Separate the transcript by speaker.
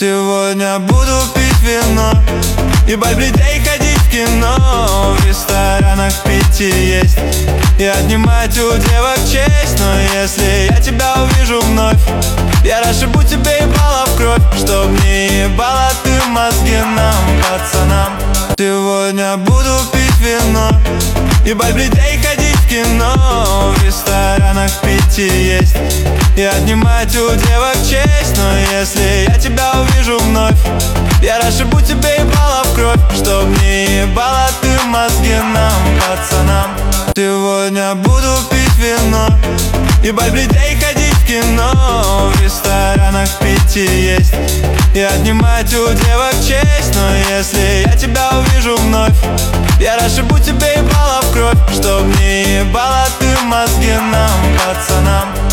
Speaker 1: Сегодня буду пить вино, ебать бледей, ходить в кино, в ресторанах пить и есть, и отнимать у девок честь. Но если я тебя увижу вновь, я расшибу тебе ебало в кровь, чтоб не ебала ты мозги нам, пацанам. Сегодня буду пить вино, ебать бледей, ходить в кино, в ресторанах пить и есть, и отнимать у девок честь. Но если я тебя увижу вновь, я расшибу тебе ебало в кровь, чтоб не ебала ты мозги нам, пацанам. Сегодня буду пить вино, ебать бледей, ходить в кино, в ресторанах пить и есть, и отнимать у девок честь. Но если я тебя увижу вновь, я расшибу тебе ебало в кровь, чтоб не ебала ты мозги нам, пацанам.